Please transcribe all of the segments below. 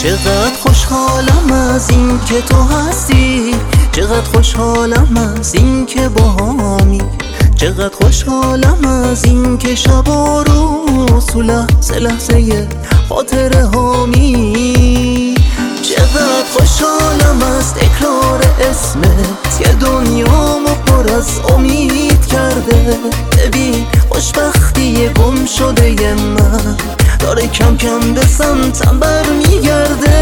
چقدر خوشحالم از این که تو هستی، چقدر خوشحالم از این که باهامی، چقدر خوشحالم از این که شب و روز تو لحظه لحظه خاطره هامی. چقدر خوشحالم از تکرار اسمت که دنیامو پر از امید کرده. ببین خوشبختی گم شده من داره کم کم به سمتم برمیگرده.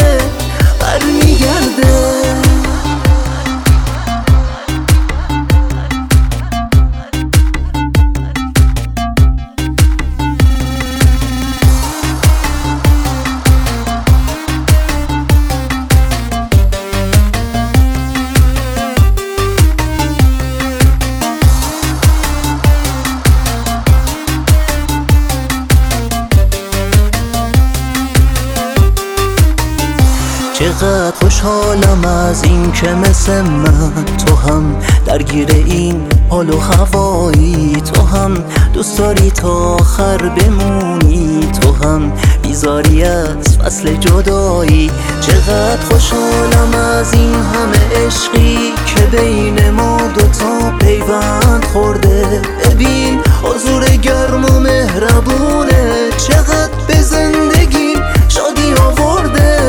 چقدر خوشحالم از این که مثل من تو هم درگیر این حال و هوایی، تو هم دوست داری تا آخر بمونی، تو هم بیزاری از فصل جدایی. چقدر خوشحالم از این همه عشقی که بین ما دوتا پیوند خورده. ببین حضور گرم و مهربونه چقدر به زندگی شادی آورده.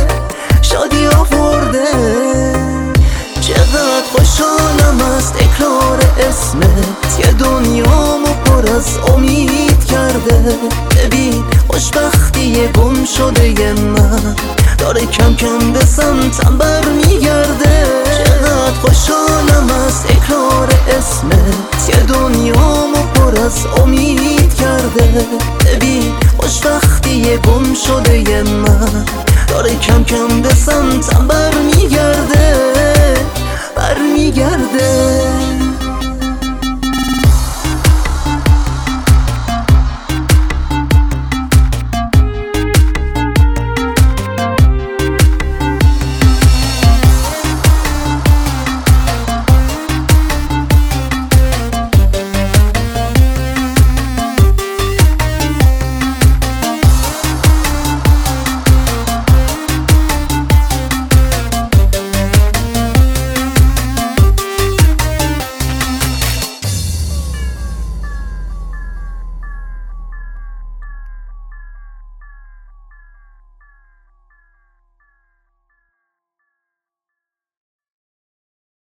چقدر خوشحالم از تکرار اسمت که دنیامو پر از امید کرده. ببین خوشبختی گم شده من داره کم کم به سمتم برمیگرده. چقدر خوشحالم از تکرار اسمت که دنیامو پر از امید کرده. ببین خوشبختی گم شده من داره کم کم به سمتم برمیگرده.